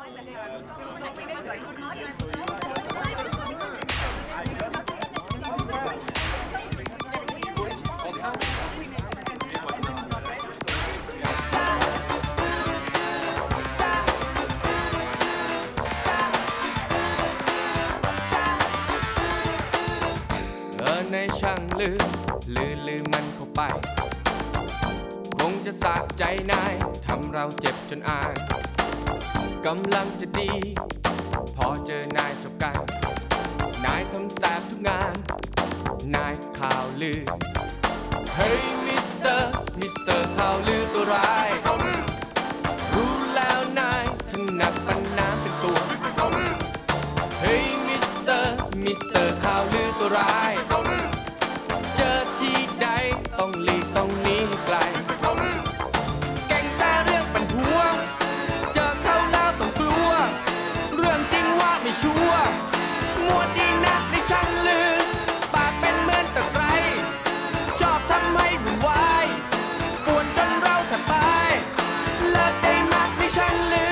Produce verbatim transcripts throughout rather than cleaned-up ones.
ในช่างลืมลืมลืมมันเข้าไปคงจะสะใจนายทำเราเจ็บจนอายกำลังจะดีพอเจอนายจบกันนายทำแสบทุกงานนายข่าวลือเฮ้ยมิสเตอร์มิสเตอร์ข่าวลือตัวร้ายรู้แล้วนายถนัดปันน้ำเป็นตัวเฮ้ยมิสเตอร์มิสเตอร์ข่าวลือตัวร้ายเจอที่ใดต้องหลีกต้องหนีให้ไกลเก่งแต่เรื่องปัญหาเจอเขาแล้วต้องกลัวเรื่องจริงว่าไม่ชัวร์มัวดีนักในช่างลือปากเป็นเหมือนตะไคร้ชอบทำให้วุ่นวายปวนจนเราแทบตายเลิกได้มากในช่างลือ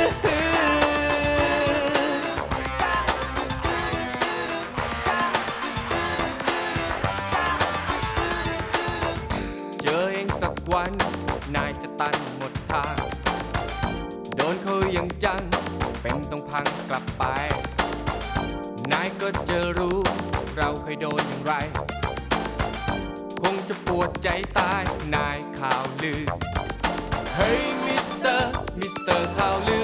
เจอเองสักวันนายจะตันหมดทางโดนเขายังจังเป็นต้องพังกลับไปนายก็จะรู้เราเคยโดนอย่างไรคงจะปวดใจตายนายข่าวลือเฮ้ยมิสเตอร์มิสเตอร์ข่าวลือ